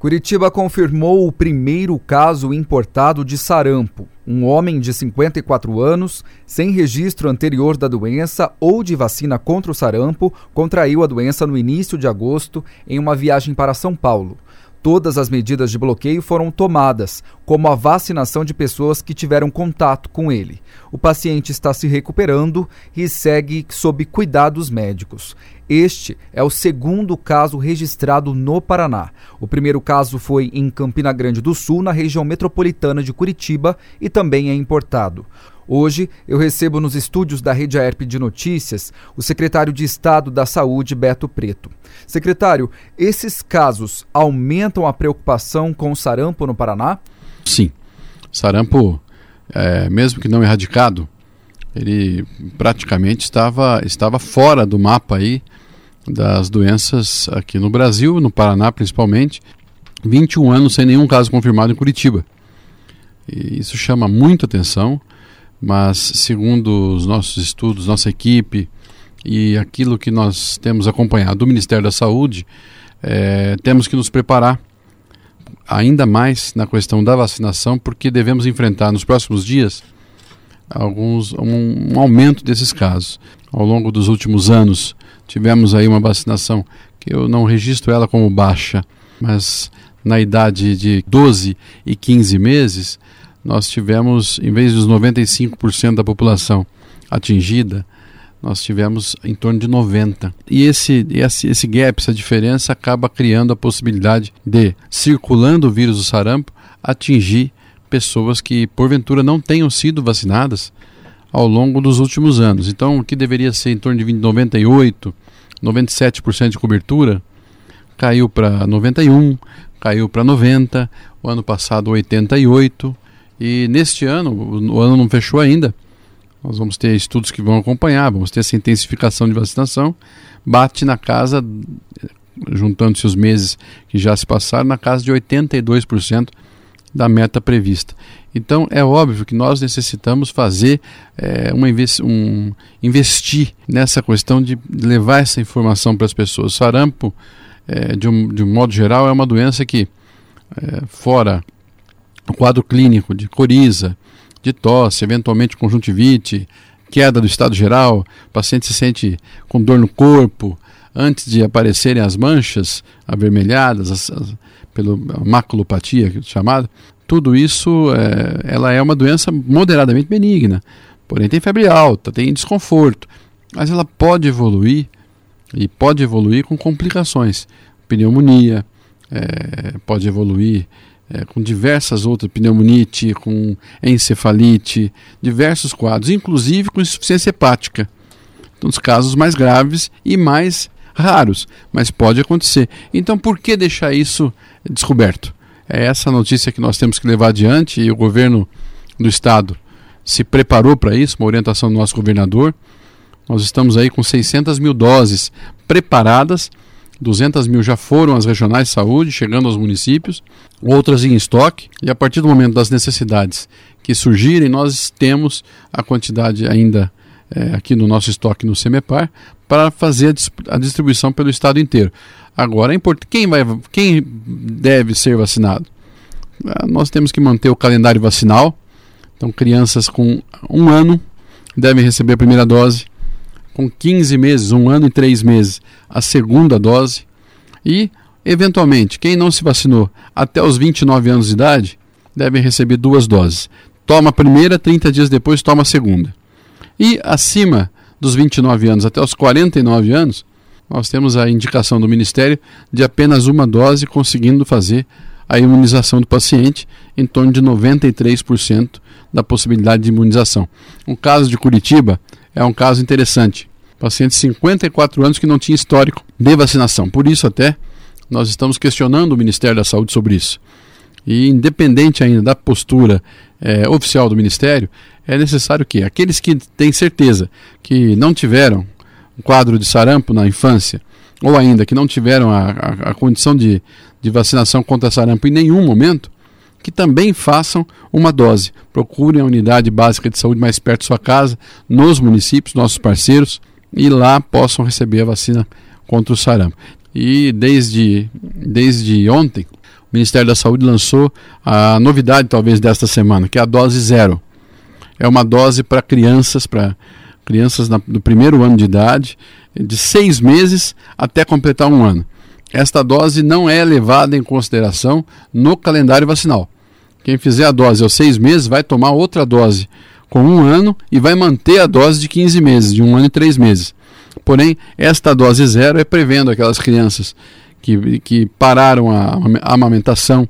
Curitiba confirmou o primeiro caso importado de sarampo. Um homem de 54 anos, sem registro anterior da doença ou de vacina contra o sarampo, contraiu a doença no início de agosto em uma viagem para São Paulo. Todas as medidas de bloqueio foram tomadas, como a vacinação de pessoas que tiveram contato com ele. O paciente está se recuperando e segue sob cuidados médicos. Este é o segundo caso registrado no Paraná. O primeiro caso foi em Campina Grande do Sul, na região metropolitana de Curitiba, e também é importado. Hoje, eu recebo nos estúdios da Rede AERP de Notícias o secretário de Estado da Saúde, Beto Preto. Secretário, esses casos aumentam a preocupação com o sarampo no Paraná? Sim. Sarampo, mesmo que não erradicado, ele praticamente estava fora do mapa aí das doenças aqui no Brasil, no Paraná principalmente. 21 anos sem nenhum caso confirmado em Curitiba. E isso chama muita atenção. Mas, segundo os nossos estudos, nossa equipe e aquilo que nós temos acompanhado do Ministério da Saúde, temos que nos preparar ainda mais na questão da vacinação, porque devemos enfrentar nos próximos dias um aumento desses casos. Ao longo dos últimos anos, tivemos aí uma vacinação que eu não registro ela como baixa, mas na idade de 12 e 15 meses, nós tivemos, em vez dos 95% da população atingida, nós tivemos em torno de 90%. E esse gap, essa diferença, acaba criando a possibilidade de, circulando o vírus do sarampo, atingir pessoas que, porventura, não tenham sido vacinadas ao longo dos últimos anos. Então, o que deveria ser em torno de 98%, 97% de cobertura, caiu para 91%, caiu para 90%, o ano passado 88%. E neste ano, o ano não fechou ainda, nós vamos ter estudos que vão acompanhar, vamos ter essa intensificação de vacinação, bate na casa, juntando-se os meses que já se passaram, na casa de 82% da meta prevista. Então é óbvio que nós necessitamos fazer, investir nessa questão de levar essa informação para as pessoas. O sarampo, de um modo geral, é uma doença que, fora o quadro clínico de coriza, de tosse, eventualmente conjuntivite, queda do estado geral, o paciente se sente com dor no corpo, antes de aparecerem as manchas avermelhadas, pela maculopatia chamada, tudo isso ela é uma doença moderadamente benigna, porém tem febre alta, tem desconforto, mas ela pode evoluir, e pode evoluir com complicações, pneumonia, pode evoluir com diversas outras, pneumonite, com encefalite, diversos quadros, inclusive com insuficiência hepática, nos casos mais graves e mais raros, mas pode acontecer. Então, por que deixar isso descoberto? É essa notícia que nós temos que levar adiante, e o governo do estado se preparou para isso, uma orientação do nosso governador. Nós estamos aí com 600 mil doses preparadas, 200 mil já foram às regionais de saúde, chegando aos municípios, outras em estoque, e a partir do momento das necessidades que surgirem, nós temos a quantidade ainda aqui no nosso estoque no CEMEPAR para fazer a distribuição pelo estado inteiro. Agora, quem deve ser vacinado? Nós temos que manter o calendário vacinal, então crianças com 1 ano devem receber a primeira dose, com 15 meses, 1 ano e 3 meses, a segunda dose, e, eventualmente, quem não se vacinou até os 29 anos de idade, deve receber 2 doses. Toma a primeira, 30 dias depois toma a segunda. E acima dos 29 anos até os 49 anos, nós temos a indicação do Ministério de apenas 1 dose, conseguindo fazer a imunização do paciente em torno de 93% da possibilidade de imunização. O caso de Curitiba é um caso interessante. Paciente de 54 anos que não tinha histórico de vacinação. Por isso até nós estamos questionando o Ministério da Saúde sobre isso. E independente ainda da postura oficial do Ministério, é necessário que aqueles que têm certeza que não tiveram um quadro de sarampo na infância, ou ainda que não tiveram a condição de vacinação contra sarampo em nenhum momento, que também façam uma dose. Procurem a unidade básica de saúde mais perto de sua casa, nos municípios, nossos parceiros, e lá possam receber a vacina contra o sarampo. E desde ontem, o Ministério da Saúde lançou a novidade talvez desta semana, que é a dose 0. É uma dose para crianças do primeiro ano de idade, de 6 meses até completar 1 ano. Esta dose não é levada em consideração no calendário vacinal. Quem fizer a dose aos 6 meses vai tomar outra dose com 1 ano e vai manter a dose de 15 meses, de 1 ano e 3 meses. Porém, esta dose 0 é prevendo aquelas crianças que pararam a amamentação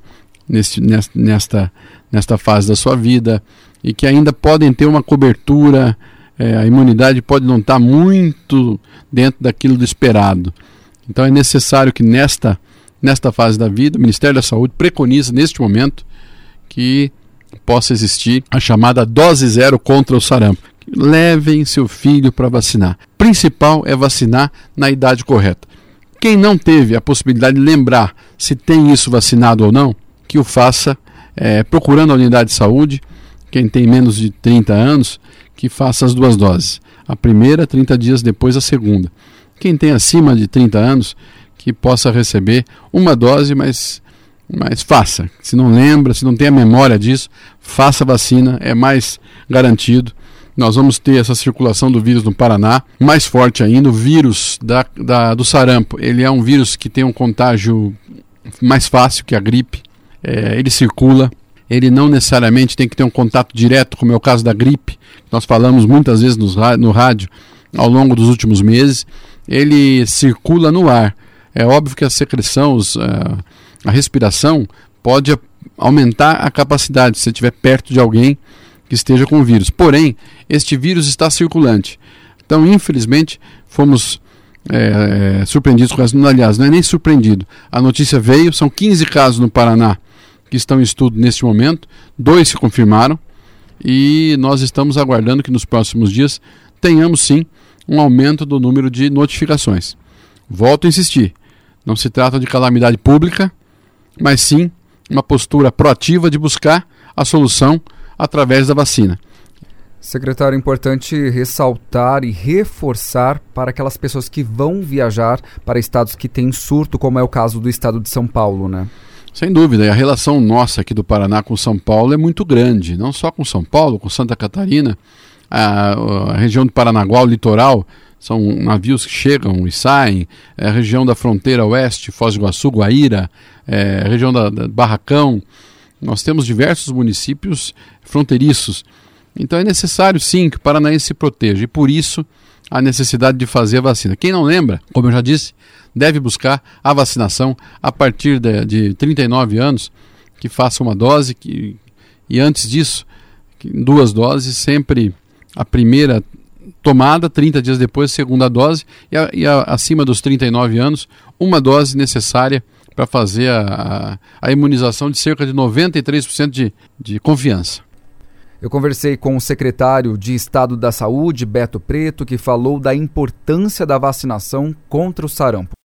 nesta fase da sua vida e que ainda podem ter uma cobertura, a imunidade pode não estar muito dentro daquilo do esperado. Então é necessário que nesta fase da vida, o Ministério da Saúde preconiza neste momento que possa existir a chamada dose 0 contra o sarampo. Levem seu filho para vacinar. O principal é vacinar na idade correta. Quem não teve a possibilidade de lembrar se tem isso vacinado ou não, que o faça procurando a unidade de saúde. Quem tem menos de 30 anos, que faça as 2 doses. A primeira, 30 dias depois, a segunda. Quem tem acima de 30 anos, que possa receber uma dose, mas faça. Se não lembra, se não tem a memória disso, faça a vacina, é mais garantido. Nós vamos ter essa circulação do vírus no Paraná, mais forte ainda, o vírus do sarampo. Ele é um vírus que tem um contágio mais fácil que a gripe, ele circula, ele não necessariamente tem que ter um contato direto, como é o caso da gripe, nós falamos muitas vezes no rádio ao longo dos últimos meses, ele circula no ar. É óbvio que a secreção, a respiração pode aumentar a capacidade se você estiver perto de alguém que esteja com o vírus. Porém, este vírus está circulante. Então, infelizmente, fomos surpreendidos com essa. Aliás, não é nem surpreendido. A notícia veio, são 15 casos no Paraná que estão em estudo neste momento, 2 se confirmaram e nós estamos aguardando que nos próximos dias tenhamos sim um aumento do número de notificações. Volto a insistir, não se trata de calamidade pública, mas sim uma postura proativa de buscar a solução através da vacina. Secretário, é importante ressaltar e reforçar para aquelas pessoas que vão viajar para estados que têm surto, como é o caso do estado de São Paulo, né? Sem dúvida, e a relação nossa aqui do Paraná com São Paulo é muito grande, não só com São Paulo, com Santa Catarina, a região do Paranaguá, o litoral, são navios que chegam e saem, a região da fronteira oeste, Foz do Iguaçu, Guaíra, a região da Barracão. Nós temos diversos municípios fronteiriços, então é necessário sim que o paranaense se proteja e por isso a necessidade de fazer a vacina. Quem não lembra, como eu já disse, deve buscar a vacinação a partir de 39 anos, que faça uma dose e antes disso, 2 doses, sempre a primeira tomada, 30 dias depois, a segunda dose e acima dos 39 anos, uma dose necessária para fazer a imunização de cerca de 93% de confiança. Eu conversei com o secretário de Estado da Saúde, Beto Preto, que falou da importância da vacinação contra o sarampo.